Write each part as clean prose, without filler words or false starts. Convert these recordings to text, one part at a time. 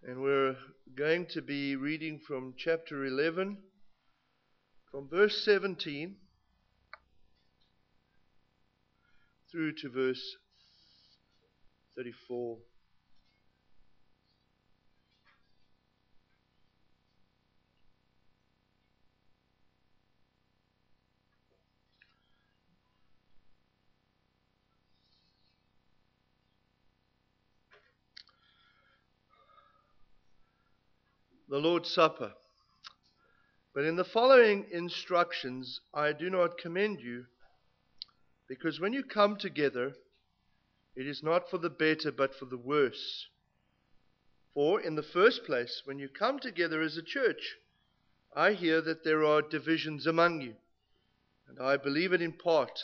And we're going to be reading from chapter 11, from verse 17 through to verse 34. The Lord's Supper. But in the following instructions I do not commend you, because when you come together, it is not for the better but for the worse. For in the first place, when you come together as a church, I hear that there are divisions among you, and I believe it in part.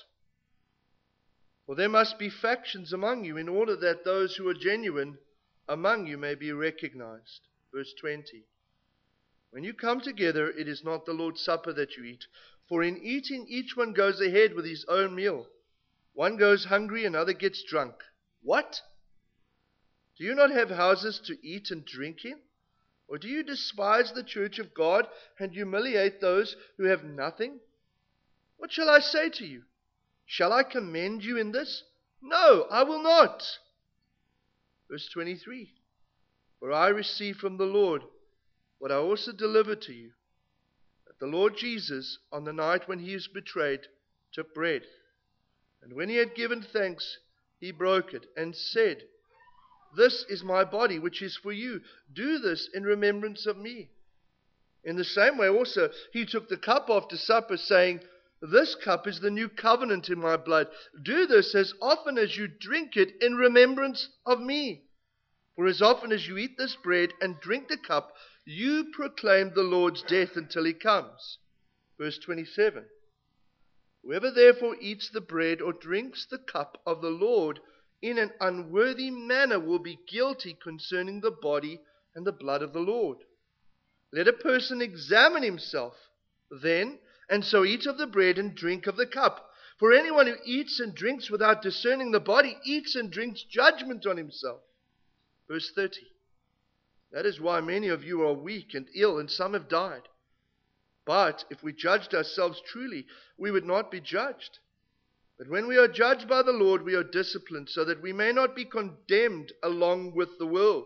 For there must be factions among you, in order that those who are genuine among you may be recognized. Verse 20. When you come together, it is not the Lord's Supper that you eat. For in eating, each one goes ahead with his own meal. One goes hungry, another gets drunk. What? Do you not have houses to eat and drink in? Or do you despise the church of God and humiliate those who have nothing? What shall I say to you? Shall I commend you in this? No, I will not. Verse 23. For I received from the Lord what I also delivered to you, that the Lord Jesus, on the night when he was betrayed, took bread. And when he had given thanks, he broke it and said, This is my body, which is for you. Do this in remembrance of me. In the same way also, he took the cup after supper, saying, This cup is the new covenant in my blood. Do this as often as you drink it in remembrance of me. For as often as you eat this bread and drink the cup, you proclaim the Lord's death until he comes. Verse 27. Whoever therefore eats the bread or drinks the cup of the Lord in an unworthy manner will be guilty concerning the body and the blood of the Lord. Let a person examine himself then, and so eat of the bread and drink of the cup. For anyone who eats and drinks without discerning the body eats and drinks judgment on himself. Verse 30. That is why many of you are weak and ill, and some have died. But if we judged ourselves truly, we would not be judged. But when we are judged by the Lord, we are disciplined, so that we may not be condemned along with the world.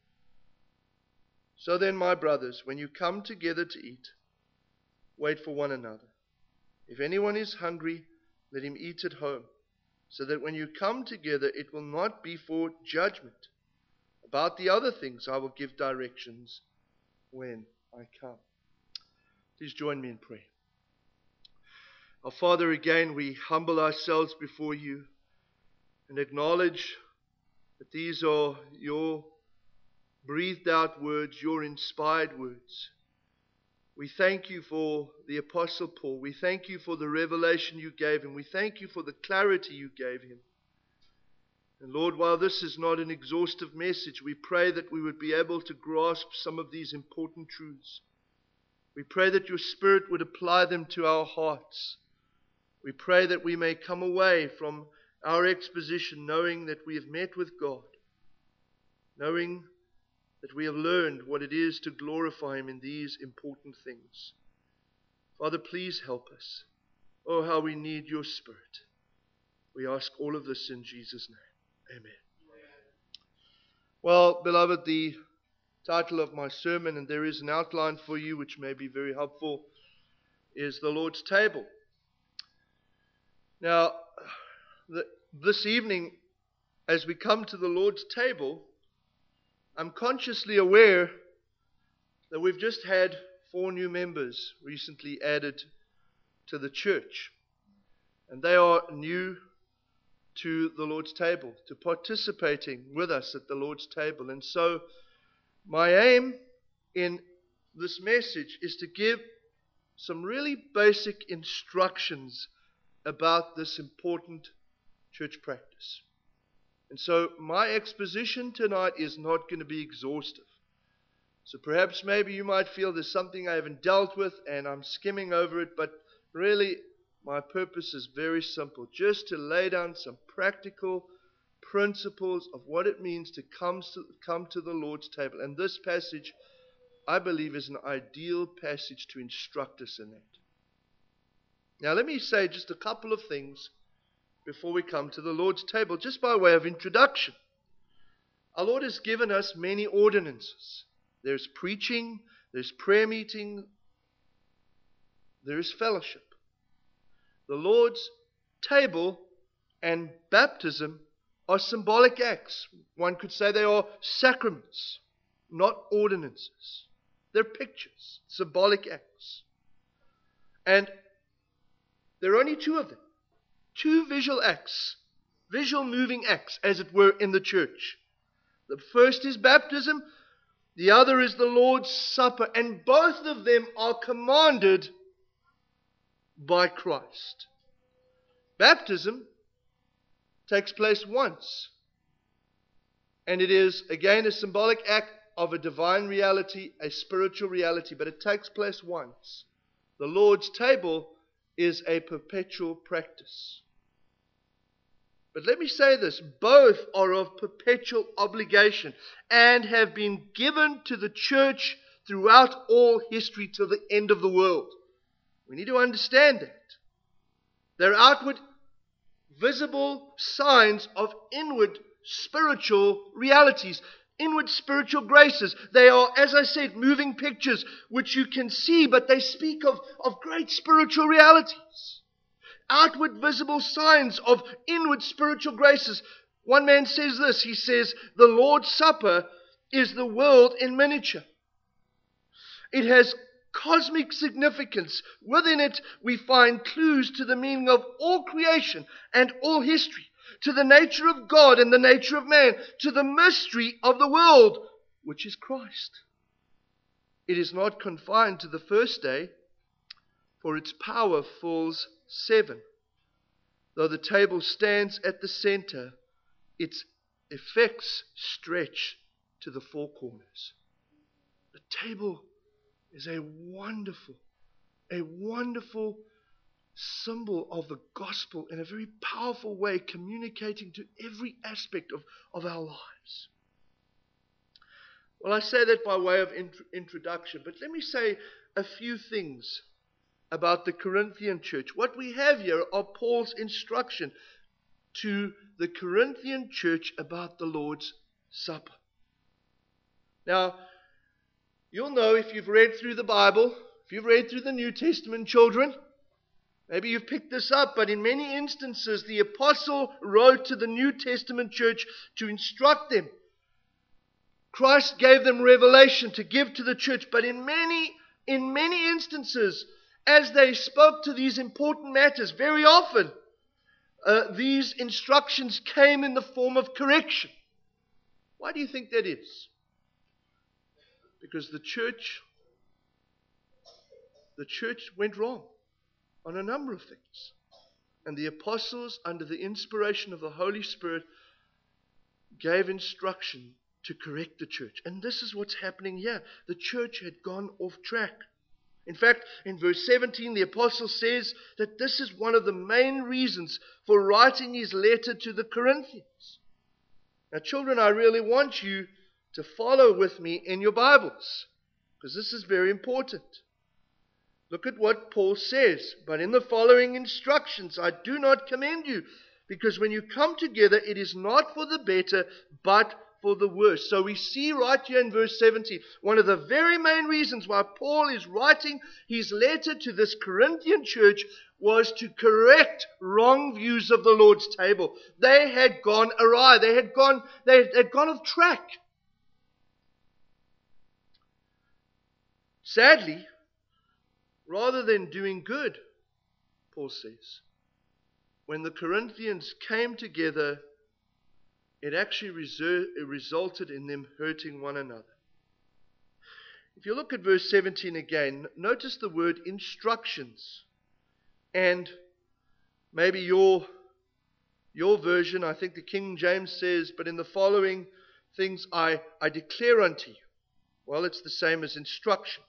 So then, my brothers, when you come together to eat, wait for one another. If anyone is hungry, let him eat at home, so that when you come together, it will not be for judgment. About the other things, I will give directions when I come. Please join me in prayer. Our Father, again, we humble ourselves before you and acknowledge that these are your breathed out words, your inspired words. We thank you for the Apostle Paul. We thank you for the revelation you gave him. We thank you for the clarity you gave him. And Lord, while this is not an exhaustive message, we pray that we would be able to grasp some of these important truths. We pray that your Spirit would apply them to our hearts. We pray that we may come away from our exposition knowing that we have met with God, knowing that we have learned what it is to glorify him in these important things. Father, please help us. Oh, how we need your Spirit. We ask all of this in Jesus' name. Amen. Well, beloved, the title of my sermon, and there is an outline for you which may be very helpful, is The Lord's Table. Now, this evening, as we come to the Lord's table, I'm consciously aware that we've just had 4 new members recently added to the church. And they are new to the Lord's table, to participating with us at the Lord's table. And so my aim in this message is to give some really basic instructions about this important church practice. And so my exposition tonight is not going to be exhaustive. So perhaps maybe you might feel there's something I haven't dealt with and I'm skimming over it, but really my purpose is very simple, just to lay down some practical principles of what it means to come to the Lord's table. And this passage, I believe, is an ideal passage to instruct us in that. Now, let me say just a couple of things before we come to the Lord's table, just by way of introduction. Our Lord has given us many ordinances. There's preaching, there's prayer meeting, there is fellowship. The Lord's table and baptism are symbolic acts. One could say they are sacraments, not ordinances. They're pictures, symbolic acts. And there are only two of them. Two visual acts, visual moving acts, as it were, in the church. The first is baptism, the other is the Lord's Supper, and both of them are commanded by Christ. Baptism takes place once, and it is, again, a symbolic act of a divine reality, a spiritual reality, but it takes place once. The Lord's table is a perpetual practice. But let me say this, both are of perpetual obligation and have been given to the church throughout all history till the end of the world. We need to understand that. They're outward, visible signs of inward spiritual realities, inward spiritual graces. They are, as I said, moving pictures which you can see, but they speak of great spiritual realities. Outward visible signs of inward spiritual graces. One man says this, he says, the Lord's Supper is the world in miniature. It has cosmic significance. Within it we find clues to the meaning of all creation and all history, to the nature of God and the nature of man, to the mystery of the world, which is Christ. It is not confined to the first day, for its power fills 7. Though the table stands at the center, its effects stretch to the four corners. The table is a wonderful symbol of the gospel in a very powerful way, communicating to every aspect of our lives. Well, I say that by way of introduction, but let me say a few things about the Corinthian church. What we have here are Paul's instruction to the Corinthian church about the Lord's Supper. Now, you'll know if you've read through the Bible, if you've read through the New Testament, children, maybe you've picked this up, but in many instances the apostle wrote to the New Testament church to instruct them. Christ gave them revelation to give to the church, but in many instances, as they spoke to these important matters, very often these instructions came in the form of correction. Why do you think that is? Because the church went wrong on a number of things. And the apostles, under the inspiration of the Holy Spirit, gave instruction to correct the church. And this is what's happening here. The church had gone off track. In fact, in verse 17, the apostle says that this is one of the main reasons for writing his letter to the Corinthians. Now, children, I really want you to follow with me in your Bibles, because this is very important. Look at what Paul says. But in the following instructions, I do not commend you, because when you come together, it is not for the better, but for the worse. So we see right here in verse 17, one of the very main reasons why Paul is writing his letter to this Corinthian church was to correct wrong views of the Lord's table. They had gone awry. They had gone off track. Sadly, rather than doing good, Paul says, when the Corinthians came together, it actually resulted in them hurting one another. If you look at verse 17 again, notice the word instructions. And maybe your version, I think the King James says, but in the following things I declare unto you. Well, it's the same as instruction.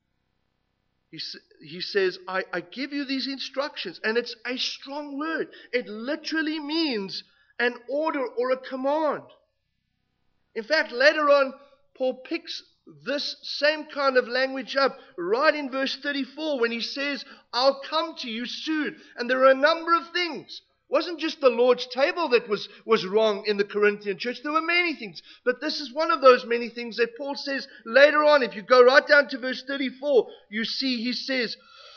He says, I give you these instructions, and it's a strong word. It literally means an order or a command. In fact, later on, Paul picks this same kind of language up right in verse 34 when he says, I'll come to you soon. And there are a number of things. It wasn't just the Lord's table that was wrong in the Corinthian church. There were many things. But this is one of those many things that Paul says later on. If you go right down to verse 34, you see he says,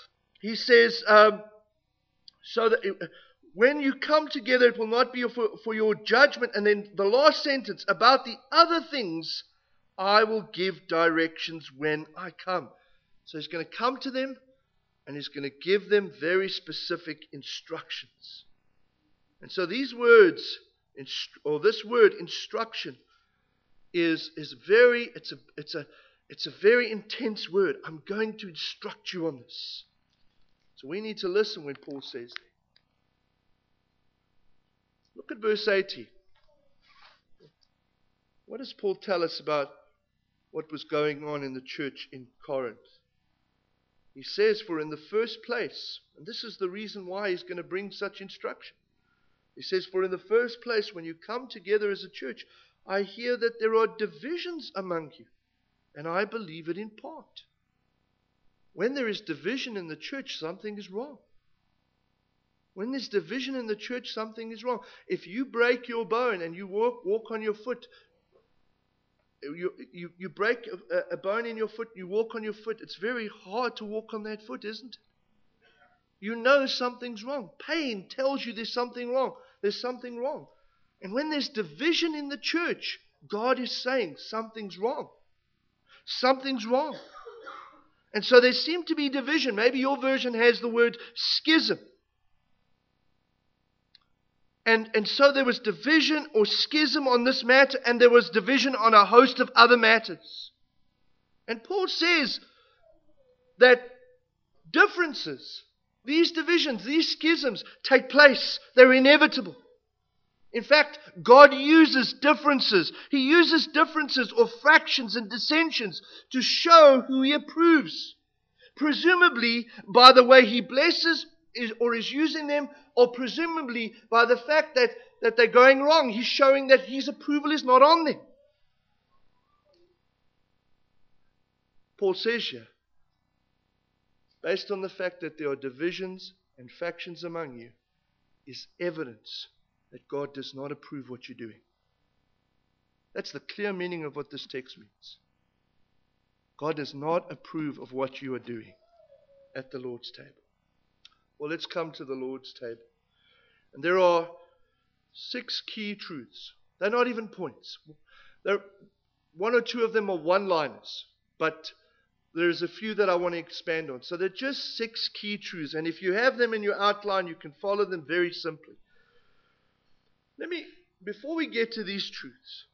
so that when you come together, it will not be for your judgment. And then the last sentence, about the other things, I will give directions when I come. So he's going to come to them and he's going to give them very specific instructions. And so these words, or this word instruction, is very, it's a very intense word. I'm going to instruct you on this. So we need to listen when Paul says that. Look at verse 18. What does Paul tell us about what was going on in the church in Corinth? He says, for in the first place, and this is the reason why he's going to bring such instruction. He says, for in the first place, when you come together as a church, I hear that there are divisions among you, and I believe it in part. When there is division in the church, something is wrong. When there's division in the church, something is wrong. If you break your bone and you walk on your foot, you break a bone in your foot, you walk on your foot, it's very hard to walk on that foot, isn't it? You know something's wrong. Pain tells you there's something wrong. There's something wrong. And when there's division in the church, God is saying something's wrong. Something's wrong. And so there seemed to be division. Maybe your version has the word schism. And so there was division or schism on this matter, and there was division on a host of other matters. And Paul says that differences, these divisions, these schisms take place. They're inevitable. In fact, God uses differences. He uses differences or fractions and dissensions to show who He approves. Presumably by the way He blesses or is using them, or presumably by the fact that they're going wrong. He's showing that His approval is not on them. Paul says here, based on the fact that there are divisions and factions among you, is evidence that God does not approve what you're doing. That's the clear meaning of what this text means. God does not approve of what you are doing at the Lord's table. Well, let's come to the Lord's table. And there are 6 key truths. They're not even points. One or two of them are one-liners, but there's a few that I want to expand on. So they're just 6 key truths. And if you have them in your outline, you can follow them very simply. Before we get to these truths,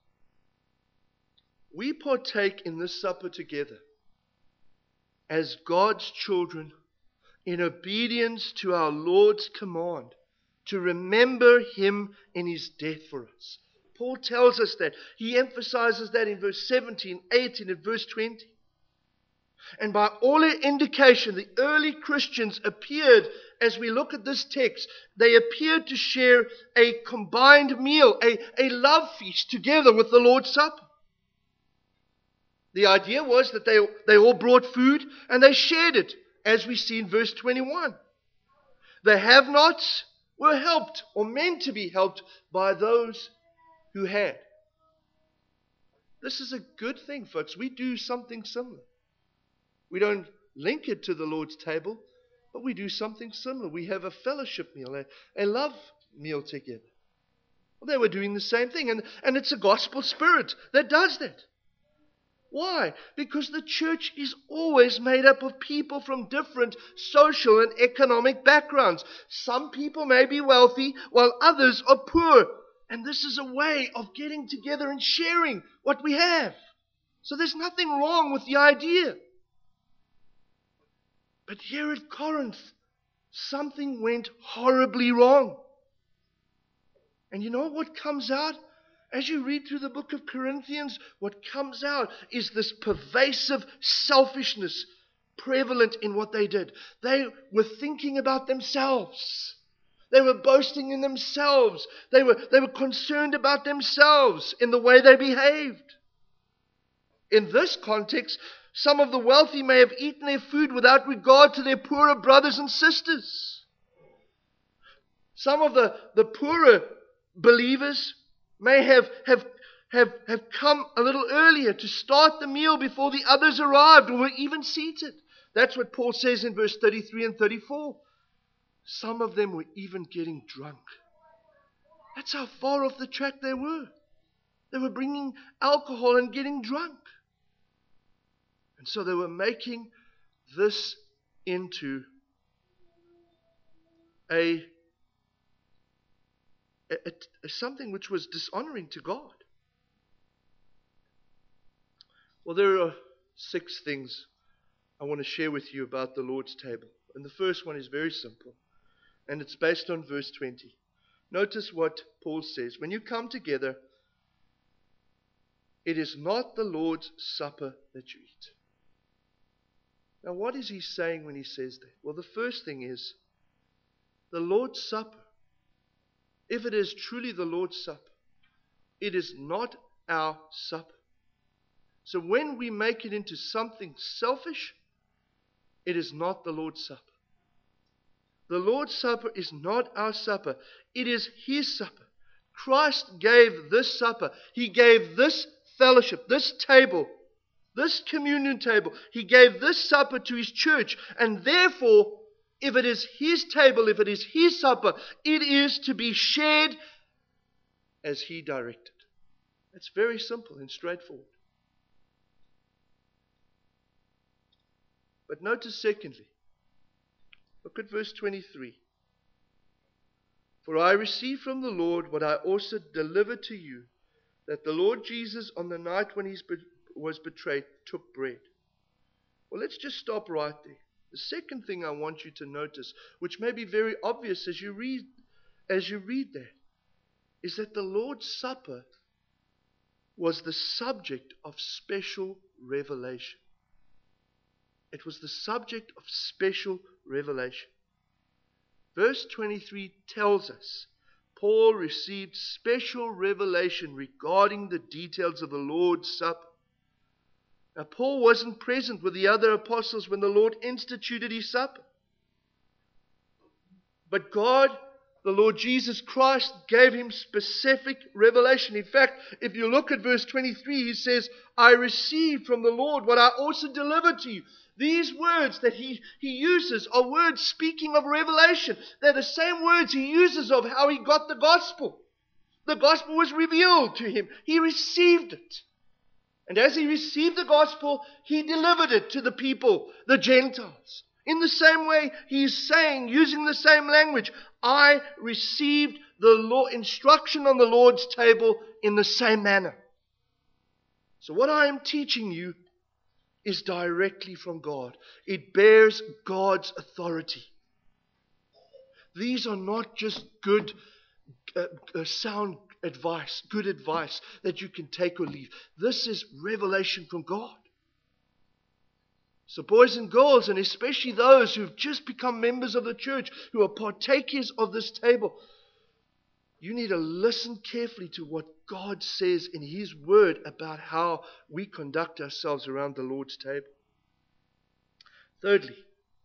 we partake in this supper together as God's children in obedience to our Lord's command to remember Him in His death for us. Paul tells us that. He emphasizes that in verse 17, 18, and verse 20. And by all indication, the early Christians appeared, as we look at this text, they appeared to share a combined meal, a love feast together with the Lord's Supper. The idea was that they all brought food and they shared it, as we see in verse 21. The have-nots were helped, or meant to be helped, by those who had. This is a good thing, folks. We do something similar. We don't link it to the Lord's table, but we do something similar. We have a fellowship meal, a love meal together. Well, they were doing the same thing, and it's a gospel spirit that does that. Why? Because the church is always made up of people from different social and economic backgrounds. Some people may be wealthy, while others are poor. And this is a way of getting together and sharing what we have. So there's nothing wrong with the idea. But here at Corinth, something went horribly wrong. And you know what comes out? As you read through the book of Corinthians, what comes out is this pervasive selfishness prevalent in what they did. They were thinking about themselves. They were boasting in themselves. They were concerned about themselves in the way they behaved. In this context, some of the wealthy may have eaten their food without regard to their poorer brothers and sisters. Some of the poorer believers may have come a little earlier to start the meal before the others arrived or were even seated. That's what Paul says in verse 33 and 34. Some of them were even getting drunk. That's how far off the track they were. They were bringing alcohol and getting drunk. And so they were making this into a something which was dishonoring to God. Well, there are 6 things I want to share with you about the Lord's table. And the first one is very simple. And it's based on verse 20. Notice what Paul says. When you come together, it is not the Lord's supper that you eat. Now, what is he saying when he says that? Well, the first thing is, the Lord's Supper, if it is truly the Lord's Supper, it is not our supper. So when we make it into something selfish, it is not the Lord's Supper. The Lord's Supper is not our supper. It is His supper. Christ gave this supper. He gave this fellowship, this table, this communion table. He gave this supper to His church. And therefore, if it is His table, if it is His supper, it is to be shared as He directed. It's very simple and straightforward. But notice secondly, look at verse 23. For I received from the Lord what I also delivered to you, that the Lord Jesus on the night when He was betrayed took bread. Well, let's just stop right there. The second thing I want you to notice, which may be very obvious as you read that, is that the Lord's Supper was the subject of special revelation. It was the subject of special revelation. Verse 23 tells us Paul received special revelation regarding the details of the Lord's Supper. Now, Paul wasn't present with the other apostles when the Lord instituted His supper. But God, the Lord Jesus Christ, gave him specific revelation. In fact, if you look at verse 23, he says, I received from the Lord what I also delivered to you. These words that he uses are words speaking of revelation. They're the same words he uses of how he got the gospel. The gospel was revealed to him. He received it. And as he received the gospel, he delivered it to the people, the Gentiles. In the same way, he is saying, using the same language, I received the instruction on the Lord's table in the same manner. So what I am teaching you is directly from God. It bears God's authority. These are not just good, sound advice, good advice that you can take or leave. This is revelation from God. So boys and girls, and especially those who've just become members of the church, who are partakers of this table, you need to listen carefully to what God says in His Word about how we conduct ourselves around the Lord's table. Thirdly,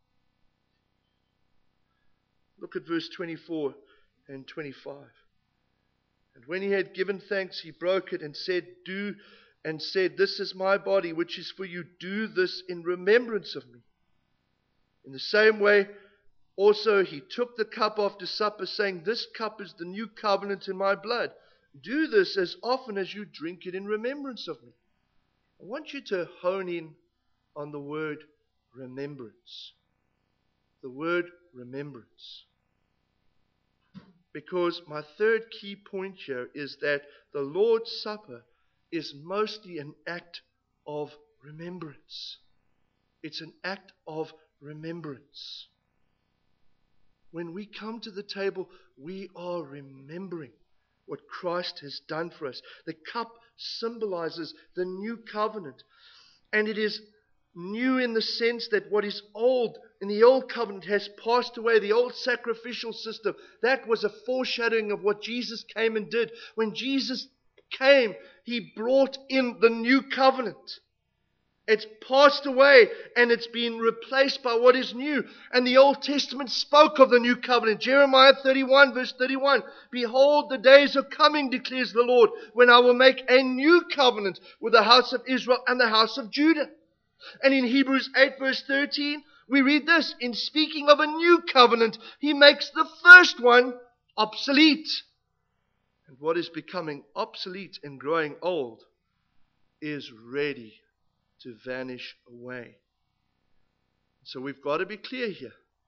look at verse 24 and 25. And when He had given thanks, He broke it and said, this is my body, which is for you. Do this in remembrance of me. In the same way, also He took the cup after supper, saying, this cup is the new covenant in my blood. Do this as often as you drink it in remembrance of me. I want you to hone in on the word remembrance. The word remembrance. Because my third key point here is that the Lord's Supper is mostly an act of remembrance. It's an act of remembrance. When we come to the table, we are remembering what Christ has done for us. The cup symbolizes the new covenant. And it is new in the sense that what is old in the old covenant has passed away. The old sacrificial system, that was a foreshadowing of what Jesus came and did. When Jesus came, He brought in the new covenant. It's passed away and it's been replaced by what is new. And the Old Testament spoke of the new covenant. Jeremiah 31 verse 31. Behold, the days are coming, declares the Lord, when I will make a new covenant with the house of Israel and the house of Judah. And in Hebrews 8 verse 13, we read this. In speaking of a new covenant, He makes the first one obsolete. And what is becoming obsolete and growing old is ready to vanish away. So we've got to be clear here.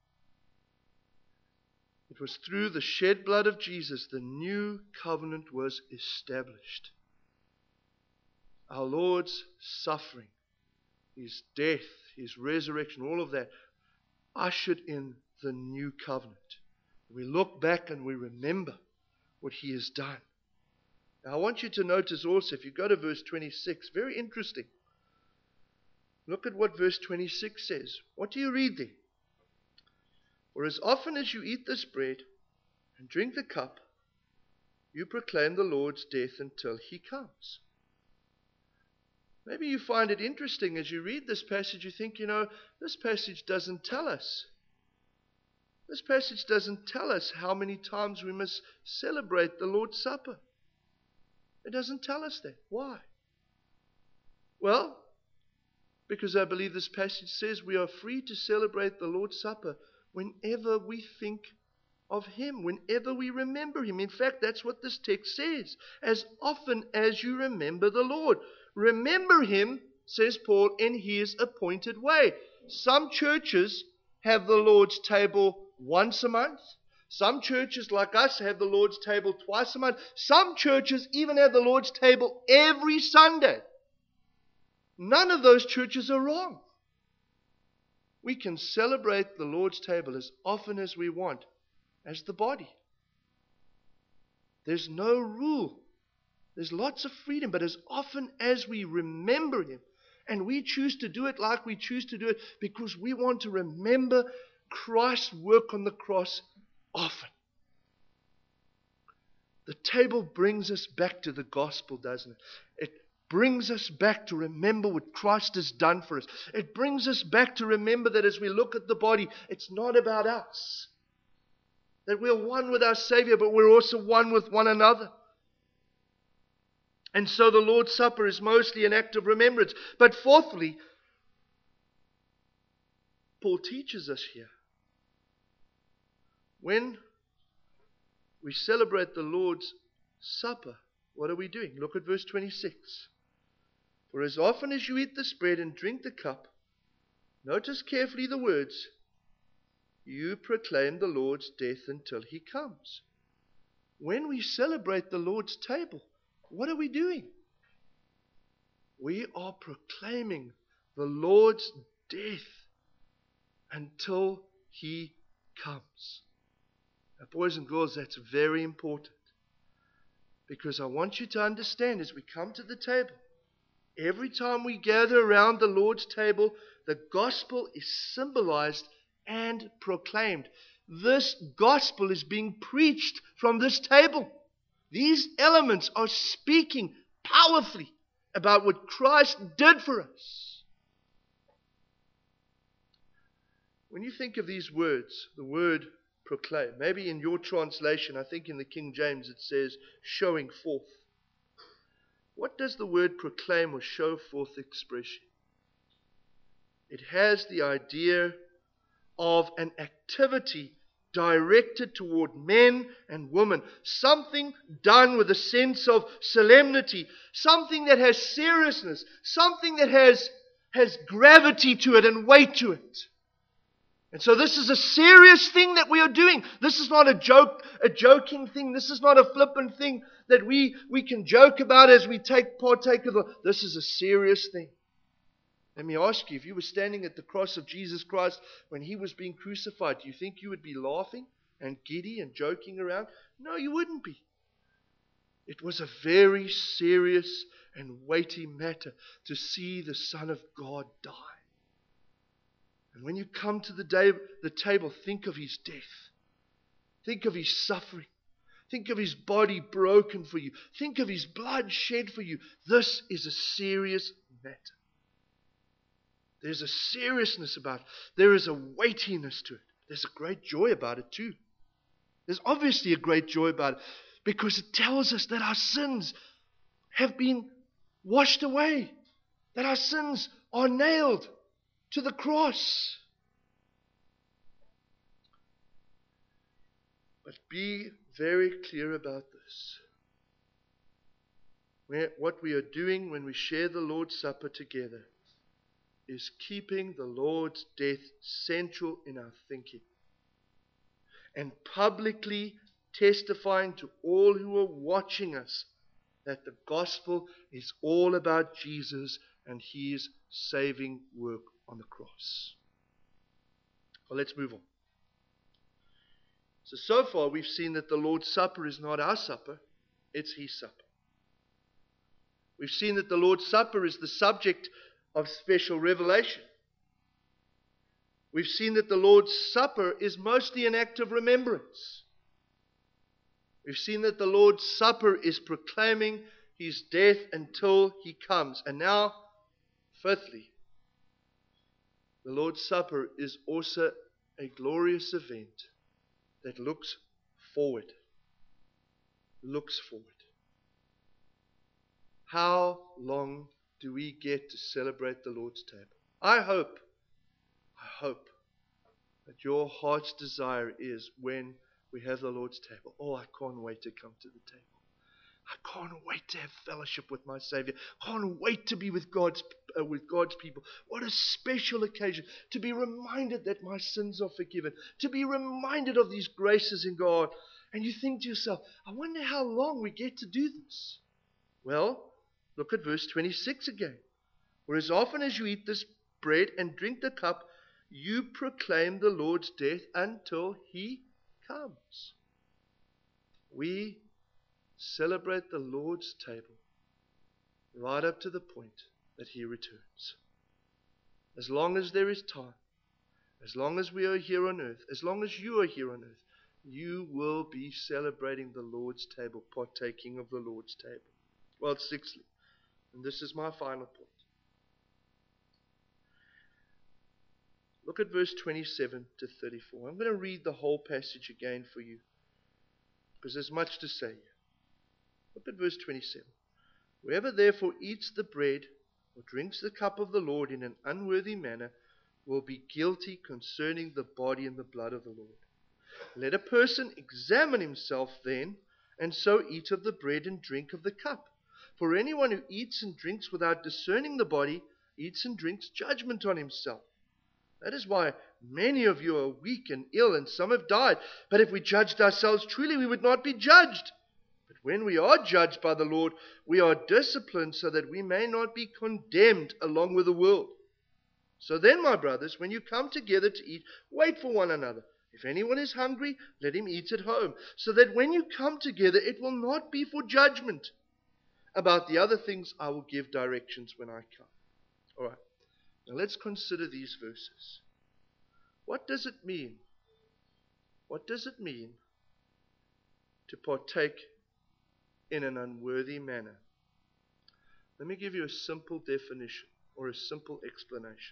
It was through the shed blood of Jesus the new covenant was established. Our Lord's suffering, His death, His resurrection, all of that ushered in the new covenant. We look back and we remember what He has done. Now I want you to notice also, if you go to verse 26, very interesting. Look at what verse 26 says. What do you read there? For as often as you eat this bread and drink the cup, you proclaim the Lord's death until He comes. Maybe you find it interesting as you read this passage, you think, this passage doesn't tell us. This passage doesn't tell us how many times we must celebrate the Lord's Supper. It doesn't tell us that. Why? Well, because I believe this passage says we are free to celebrate the Lord's Supper whenever we think of Him, whenever we remember Him. In fact, that's what this text says. As often as you remember the Lord. Remember Him, says Paul, in His appointed way. Some churches have the Lord's table once a month. Some churches like us have the Lord's table twice a month. Some churches even have the Lord's table every Sunday. None of those churches are wrong. We can celebrate the Lord's table as often as we want as the body. There's no rule. There's lots of freedom, but as often as we remember Him, and we choose to do it like we choose to do it because we want to remember Christ's work on the cross often. The table brings us back to the gospel, doesn't it? It brings us back to remember what Christ has done for us. It brings us back to remember that as we look at the body, it's not about us. That we're one with our Savior, but we're also one with one another. And so the Lord's Supper is mostly an act of remembrance. But fourthly, Paul teaches us here. When we celebrate the Lord's Supper, what are we doing? Look at verse 26. For as often as you eat this bread and drink the cup, notice carefully the words, you proclaim the Lord's death until He comes. When we celebrate the Lord's table, what are we doing? We are proclaiming the Lord's death until He comes. Now, boys and girls, that's very important. Because I want you to understand as we come to the table, every time we gather around the Lord's table, the gospel is symbolized and proclaimed. This gospel is being preached from this table. These elements are speaking powerfully about what Christ did for us. When you think of these words, the word proclaim, maybe in your translation, I think in the King James it says showing forth. What does the word proclaim or show forth expression? It has the idea of an activity directed toward men and women. Something done with a sense of solemnity. Something that has seriousness. Something that has gravity to it and weight to it. And so this is a serious thing that we are doing. This is not a joking thing. This is not a flippant thing that we can joke about as we partake of this is a serious thing. Let me ask you, if you were standing at the cross of Jesus Christ when He was being crucified, do you think you would be laughing and giddy and joking around? No, you wouldn't be. It was a very serious and weighty matter to see the Son of God die. And when you come to the table, think of his death. Think of his suffering. Think of his body broken for you. Think of his blood shed for you. This is a serious matter. There's a seriousness about it. There is a weightiness to it. There's a great joy about it too. There's obviously a great joy about it because it tells us that our sins have been washed away, that our sins are nailed to the cross. But be very clear about this. What we are doing when we share the Lord's Supper together is keeping the Lord's death central in our thinking and publicly testifying to all who are watching us that the gospel is all about Jesus and his saving work on the cross. Well, let's move on. So far we've seen that the Lord's Supper is not our supper, it's his supper. We've seen that the Lord's Supper is the subject of special revelation. We've seen that the Lord's Supper is mostly an act of remembrance. We've seen that the Lord's Supper is proclaiming his death until he comes. And now, fifthly, the Lord's Supper is also a glorious event that looks forward. Looks forward. How long do we get to celebrate the Lord's table? I hope that your heart's desire is when we have the Lord's table. Oh, I can't wait to come to the table. I can't wait to have fellowship with my Savior. I can't wait to be with God's people. What a special occasion to be reminded that my sins are forgiven. To be reminded of these graces in God. And you think to yourself, I wonder how long we get to do this. Well, look at verse 26 again. For as often as you eat this bread and drink the cup, you proclaim the Lord's death until he comes. We celebrate the Lord's table right up to the point that he returns. As long as there is time, as long as we are here on earth, as long as you are here on earth, you will be celebrating the Lord's table, partaking of the Lord's table. Well, sixthly, and this is my final point. Look at verse 27 to 34. I'm going to read the whole passage again for you because there's much to say here. Look at verse 27. Whoever therefore eats the bread or drinks the cup of the Lord in an unworthy manner will be guilty concerning the body and the blood of the Lord. Let a person examine himself then, and so eat of the bread and drink of the cup. For anyone who eats and drinks without discerning the body eats and drinks judgment on himself. That is why many of you are weak and ill, and some have died. But if we judged ourselves truly, we would not be judged. But when we are judged by the Lord, we are disciplined so that we may not be condemned along with the world. So then, my brothers, when you come together to eat, wait for one another. If anyone is hungry, let him eat at home, so that when you come together, it will not be for judgment. About the other things, I will give directions when I come. All right. Now let's consider these verses. What does it mean? What does it mean to partake in an unworthy manner? Let me give you a simple definition or a simple explanation.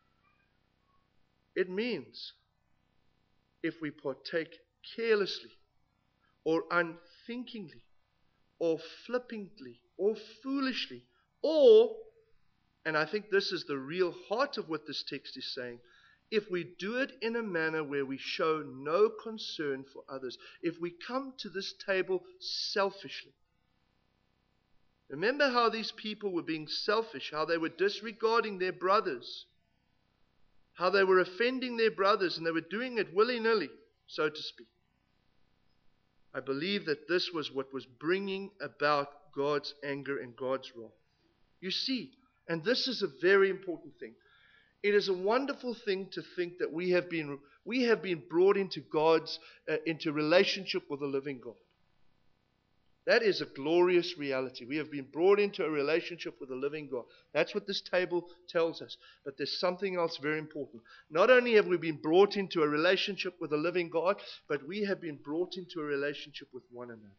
It means if we partake carelessly or unthinkingly or flippantly or foolishly, or, and I think this is the real heart of what this text is saying, if we do it in a manner where we show no concern for others, if we come to this table selfishly. Remember how these people were being selfish, how they were disregarding their brothers, how they were offending their brothers, and they were doing it willy-nilly, so to speak. I believe that this was what was bringing about God's anger and God's wrath. You see, and this is a very important thing. It is a wonderful thing to think that we have been brought into into relationship with the living God. That is a glorious reality. We have been brought into a relationship with the living God. That's what this table tells us. But there's something else very important. Not only have we been brought into a relationship with the living God, but we have been brought into a relationship with one another.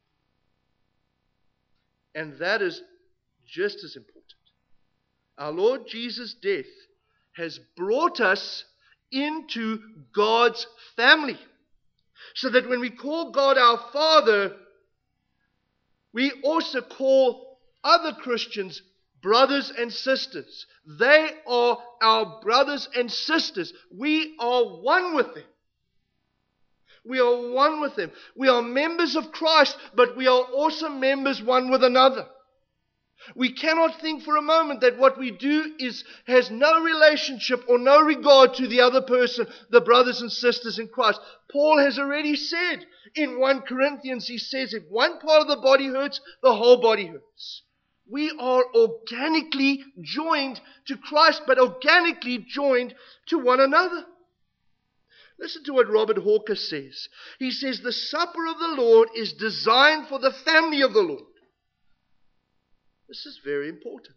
And that is just as important. Our Lord Jesus' death has brought us into God's family. So that when we call God our Father, we also call other Christians brothers and sisters. They are our brothers and sisters. We are one with them. We are one with them. We are members of Christ, but we are also members one with another. We cannot think for a moment that what we do has no relationship or no regard to the other person, the brothers and sisters in Christ. Paul has already said in 1 Corinthians, he says, if one part of the body hurts, the whole body hurts. We are organically joined to Christ, but organically joined to one another. Listen to what Robert Hawker says. He says, the supper of the Lord is designed for the family of the Lord. This is very important.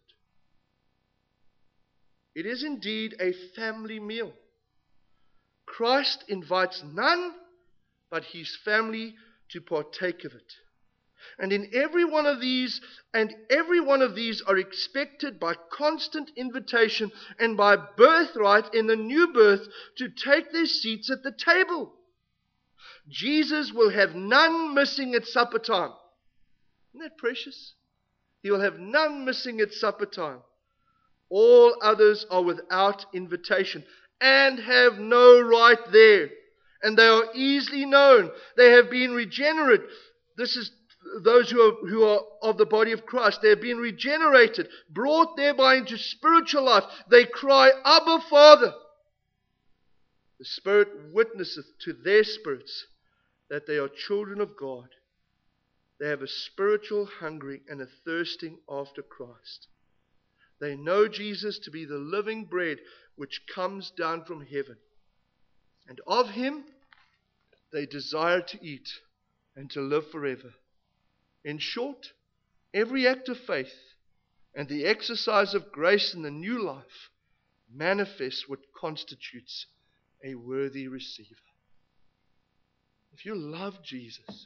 It is indeed a family meal. Christ invites none but his family to partake of it. And every one of these are expected by constant invitation and by birthright in the new birth to take their seats at the table. Jesus will have none missing at supper time. Isn't that precious? He will have none missing at supper time. All others are without invitation and have no right there. And they are easily known. They have been regenerate. This is those who are of the body of Christ. They have been regenerated, brought thereby into spiritual life. They cry, Abba, Father. The Spirit witnesseth to their spirits that they are children of God. They have a spiritual hungering and a thirsting after Christ. They know Jesus to be the living bread which comes down from heaven. And of him they desire to eat and to live forever. In short, every act of faith and the exercise of grace in the new life manifests what constitutes a worthy receiver. If you love Jesus,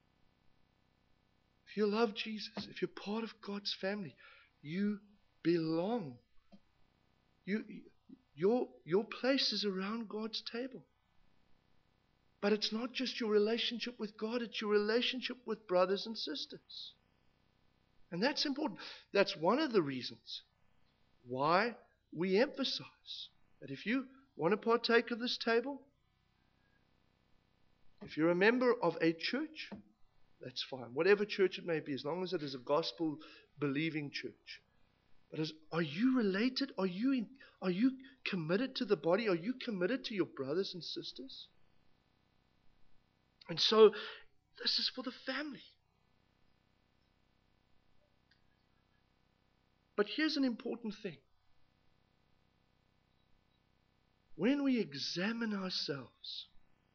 if you're part of God's family, you belong. Your place is around God's table. But it's not just your relationship with God, it's your relationship with brothers and sisters. And that's important. That's one of the reasons why we emphasize that if you want to partake of this table, if you're a member of a church, that's fine. Whatever church it may be, as long as it is a gospel-believing church. But are you related? Are you committed to the body? Are you committed to your brothers and sisters? And so, this is for the family. But here's an important thing. When we examine ourselves,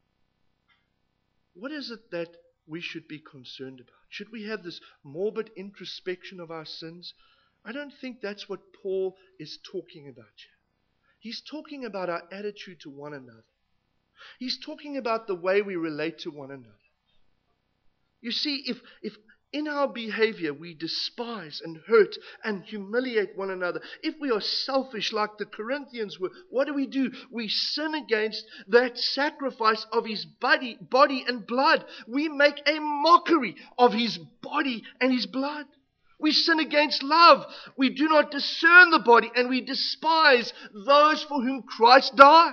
what is it that we should be concerned about? Should we have this morbid introspection of our sins? I don't think that's what Paul is talking about here. He's talking about our attitude to one another. He's talking about the way we relate to one another. You see, if in our behavior we despise and hurt and humiliate one another, if we are selfish like the Corinthians were, what do? We sin against that sacrifice of his body and blood. We make a mockery of his body and his blood. We sin against love. We do not discern the body, and we despise those for whom Christ died.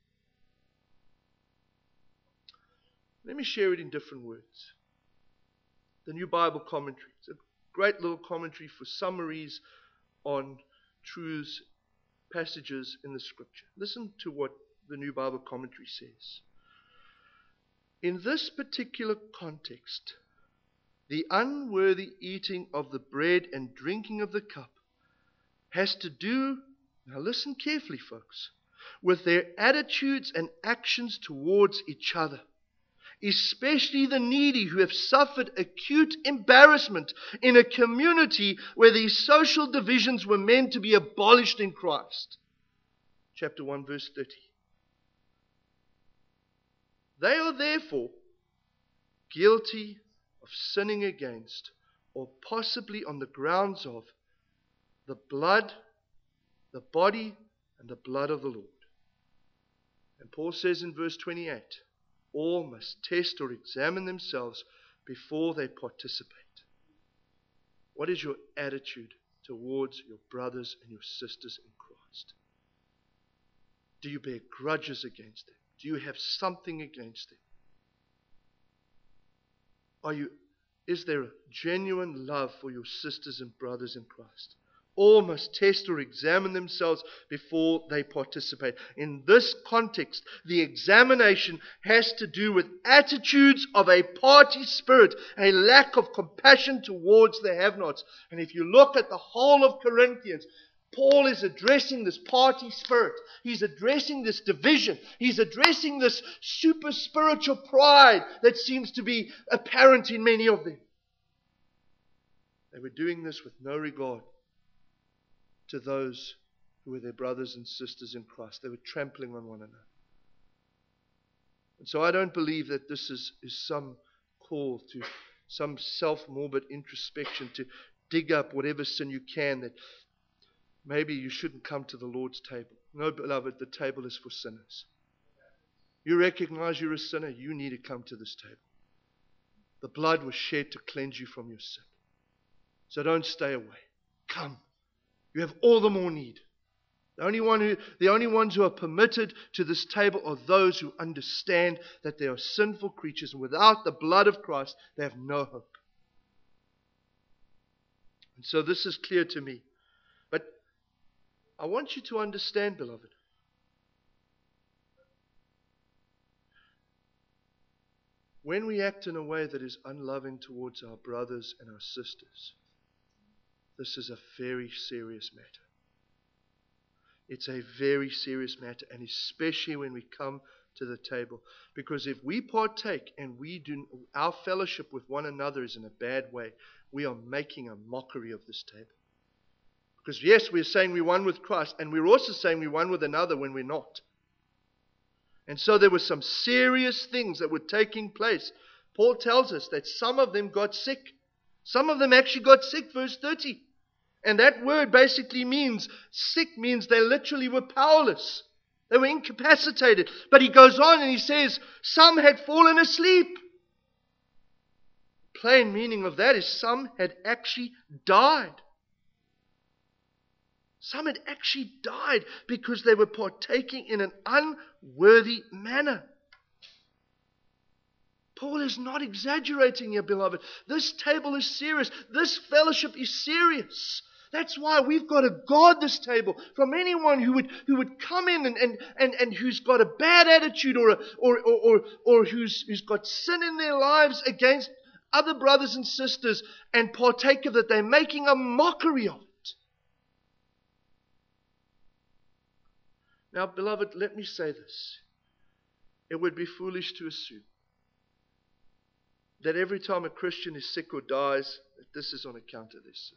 Let me share it in different words. The New Bible Commentary. It's a great little commentary for summaries on truths, passages in the Scripture. Listen to what the New Bible Commentary says. In this particular context, the unworthy eating of the bread and drinking of the cup has to do, now listen carefully folks, with their attitudes and actions towards each other. especially the needy who have suffered acute embarrassment in a community where these social divisions were meant to be abolished in Christ. Chapter 1, verse 30. They are therefore guilty of sinning against, or possibly on the grounds of, the blood, the body, and the blood of the Lord. And Paul says in verse 28, all must test or examine themselves before they participate. What is your attitude towards your brothers and your sisters in Christ? Do you bear grudges against them? Do you have something against them? Is there a genuine love for your sisters and brothers in Christ? All must test or examine themselves before they participate. In this context, the examination has to do with attitudes of a party spirit, a lack of compassion towards the have-nots. And if you look at the whole of Corinthians, Paul is addressing this party spirit. He's addressing this division. He's addressing this super spiritual pride that seems to be apparent in many of them. They were doing this with no regard to those who were their brothers and sisters in Christ. They were trampling on one another. And so I don't believe that this is some call to some self-morbid introspection to dig up whatever sin you can that maybe you shouldn't come to the Lord's table. No, beloved, the table is for sinners. You recognize you're a sinner, you need to come to this table. The blood was shed to cleanse you from your sin. So don't stay away. Come. You have all the more need. The only ones who are permitted to this table are those who understand that they are sinful creatures, and without the blood of Christ, they have no hope. And so this is clear to me. But I want you to understand, beloved, when we act in a way that is unloving towards our brothers and our sisters, this is a very serious matter. It's a very serious matter, and especially when we come to the table. Because if we partake and our fellowship with one another is in a bad way, we are making a mockery of this table. Because yes, we're saying we're one with Christ, and we're also saying we're one with another when we're not. And so there were some serious things that were taking place. Paul tells us that some of them got sick. Some of them actually got sick, verse 30. And that word basically means, sick means they literally were powerless. They were incapacitated. But he goes on and he says, some had fallen asleep. Plain meaning of that is some had actually died. Some had actually died because they were partaking in an unworthy manner. Paul is not exaggerating here, beloved. This table is serious. This fellowship is serious. That's why we've got to guard this table from anyone who would come in and who's got a bad attitude or who's got sin in their lives against other brothers and sisters and partake of it. They're making a mockery of it. Now, beloved, let me say this. It would be foolish to assume that every time a Christian is sick or dies, that this is on account of this sin.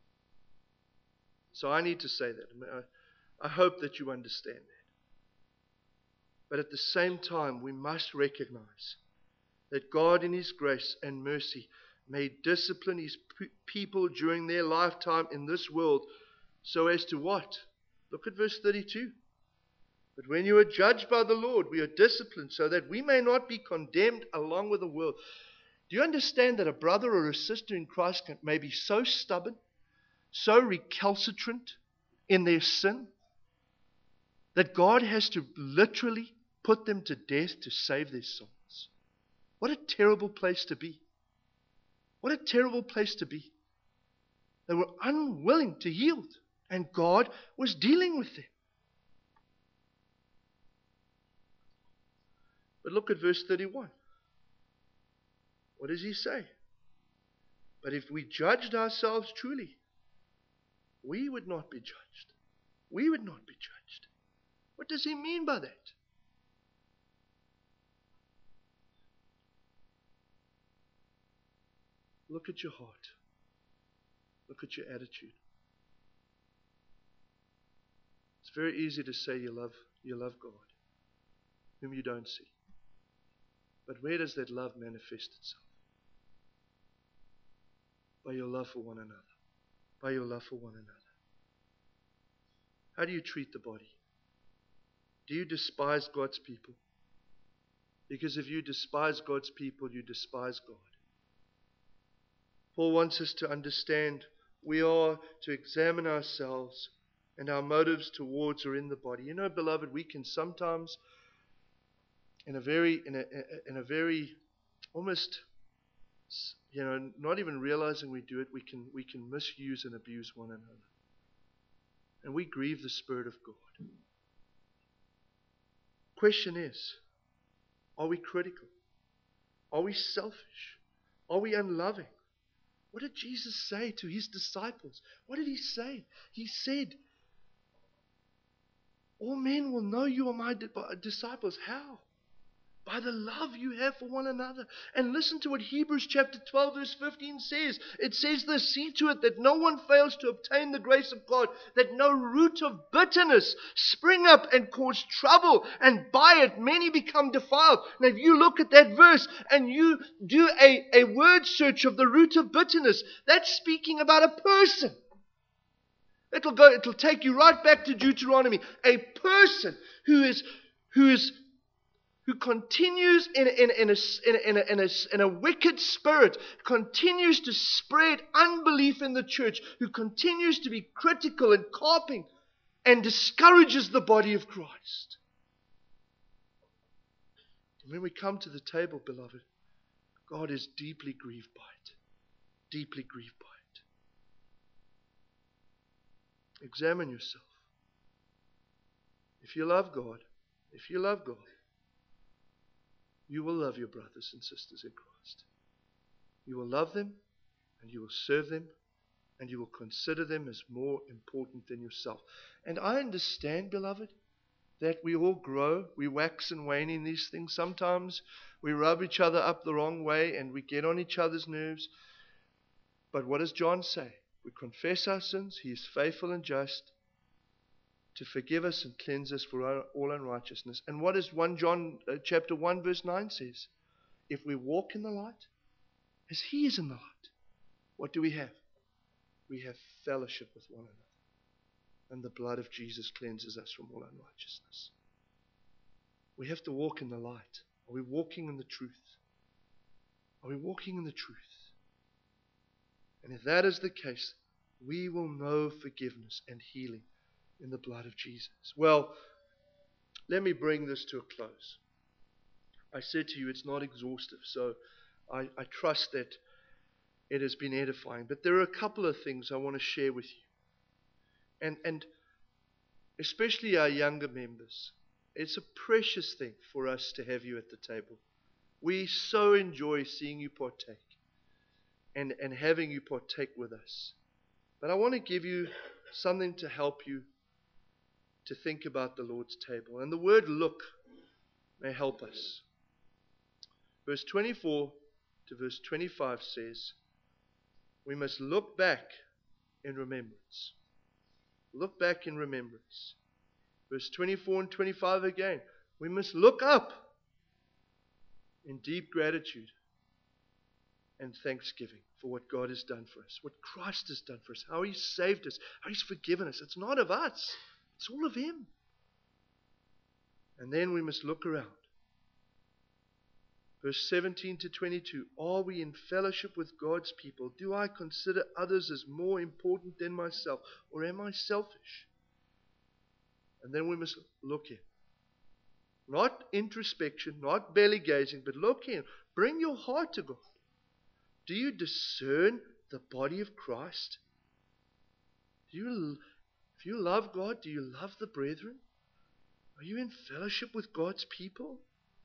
So I need to say that. I hope that you understand that. But at the same time, we must recognize that God in His grace and mercy may discipline His people during their lifetime in this world so as to what? Look at verse 32. But when you are judged by the Lord, we are disciplined so that we may not be condemned along with the world. Do you understand that a brother or a sister in Christ may be so stubborn, so recalcitrant in their sin, that God has to literally put them to death to save their souls? What a terrible place to be. What a terrible place to be. They were unwilling to yield, and God was dealing with them. But look at verse 31. What does he say? But if we judged ourselves truly, we would not be judged. We would not be judged. What does he mean by that? Look at your heart. Look at your attitude. It's very easy to say you love God, whom you don't see. But where does that love manifest itself? By your love for one another. By your love for one another. How do you treat the body? Do you despise God's people? Because if you despise God's people, you despise God. Paul wants us to understand we are to examine ourselves and our motives towards or in the body. You know, beloved, we can sometimes, in a very almost, not even realizing we do it, we can misuse and abuse one another. And we grieve the Spirit of God. Question is, are we critical? Are we selfish? Are we unloving? What did Jesus say to his disciples? What did he say? He said, all men will know you are my disciples. How? By the love you have for one another. And listen to what Hebrews chapter 12 verse 15 says. It says this, see to it that no one fails to obtain the grace of God, that no root of bitterness spring up and cause trouble, and by it many become defiled. Now if you look at that verse and you do a word search of the root of bitterness, that's speaking about a person. It'll take you right back to Deuteronomy. A person who continues in a wicked spirit, continues to spread unbelief in the church, who continues to be critical and carping and discourages the body of Christ. And when we come to the table, beloved, God is deeply grieved by it. Deeply grieved by it. Examine yourself. If you love God, you will love your brothers and sisters in Christ. You will love them, and you will serve them, and you will consider them as more important than yourself. And I understand, beloved, that we all grow, we wax and wane in these things. Sometimes we rub each other up the wrong way and we get on each other's nerves. But what does John say? We confess our sins. He is faithful and just to forgive us and cleanse us for all unrighteousness. And what does 1 John chapter 1 verse 9 says? If we walk in the light, as he is in the light, what do we have? We have fellowship with one another. And the blood of Jesus cleanses us from all unrighteousness. We have to walk in the light. Are we walking in the truth? Are we walking in the truth? And if that is the case, we will know forgiveness and healing in the blood of Jesus. Well, let me bring this to a close. I said to you it's not exhaustive, so I trust that it has been edifying. But there are a couple of things I want to share with you. And especially our younger members. It's a precious thing for us to have you at the table. We so enjoy seeing you partake and having you partake with us. But I want to give you something to help you to think about the Lord's table. And the word look may help us. Verse 24 to verse 25 says, we must look back in remembrance. Look back in remembrance. Verse 24 and 25 again. We must look up in deep gratitude and thanksgiving for what God has done for us, what Christ has done for us, how He saved us, how He's forgiven us. It's not of us. It's all of Him. And then we must look around. Verse 17 to 22. Are we in fellowship with God's people? Do I consider others as more important than myself? Or am I selfish? And then we must look in. Not introspection, not belly gazing, but look in. Bring your heart to God. Do you discern the body of Christ? If you love God, do you love the brethren? Are you in fellowship with God's people?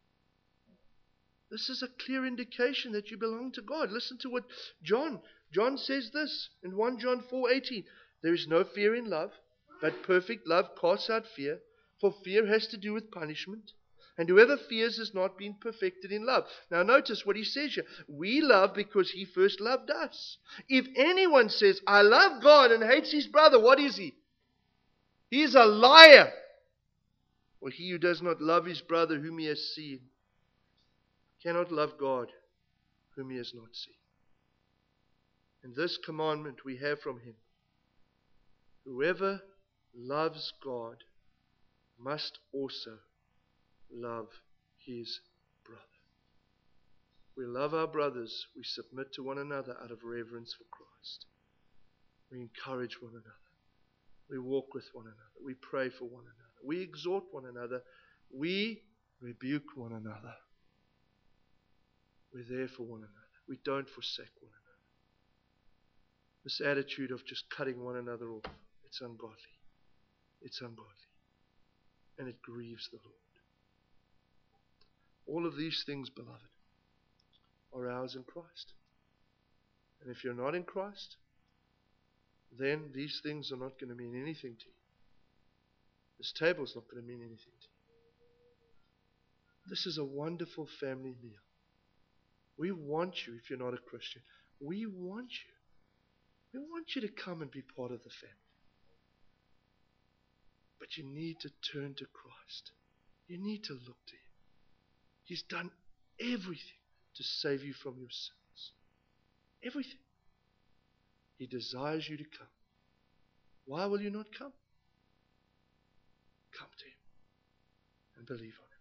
This is a clear indication that you belong to God. Listen to what John says this in 1 John 4:18. There is no fear in love, but perfect love casts out fear, for fear has to do with punishment. And whoever fears has not been perfected in love. Now notice what he says here. We love because he first loved us. If anyone says, I love God and hates his brother, what is he? He is a liar. Or he who does not love his brother whom he has seen cannot love God whom he has not seen. And this commandment we have from him. Whoever loves God must also love his brother. We love our brothers. We submit to one another out of reverence for Christ. We encourage one another. We walk with one another. We pray for one another. We exhort one another. We rebuke one another. We're there for one another. We don't forsake one another. This attitude of just cutting one another off, it's ungodly. It's ungodly. And it grieves the Lord. All of these things, beloved, are ours in Christ. And if you're not in Christ, then these things are not going to mean anything to you. This table is not going to mean anything to you. This is a wonderful family meal. We want you, if you're not a Christian, we want you. We want you to come and be part of the family. But you need to turn to Christ. You need to look to Him. He's done everything to save you from your sins. Everything. He desires you to come. Why will you not come? Come to Him and believe on Him.